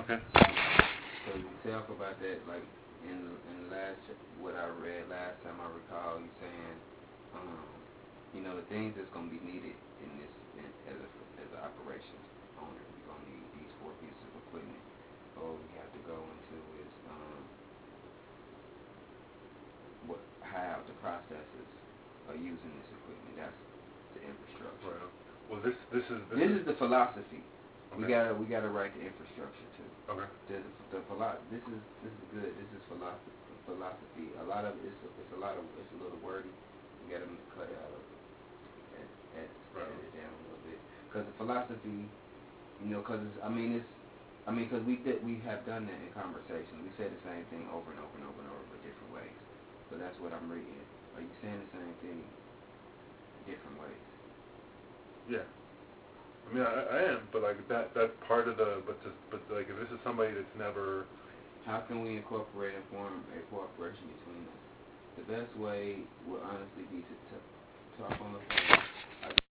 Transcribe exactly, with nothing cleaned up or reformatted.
Okay. So you talk about that, like in in the last what I read last time I recall you saying, um, you know, the things that's gonna be needed in this in, as a as an operations owner, you're gonna need these four pieces of equipment. Or we have to go into is um, what how the processes are using this equipment. That's the infrastructure. Right. Well, this this is this, This is, is the philosophy. okay. We gotta we gotta write the infrastructure too. Okay. The, the philo- This is this is good. This is philosophy. Philosophy. A lot of it's it's a lot of it's a little wordy. We gotta cut it out of it. And, and Right. edit it down a little bit. Because the philosophy, you know, because I mean it's I mean because we did we have done that in conversation. We said the same thing over and over and over and over but different ways. So that's what I'm reading. Are you saying the same thing different ways? Yeah. I mean, I, I am, but like that that's part of the. But just but like if this is somebody that's never. How can we incorporate and form a cooperation between us? The best way would honestly be to t- talk on the phone.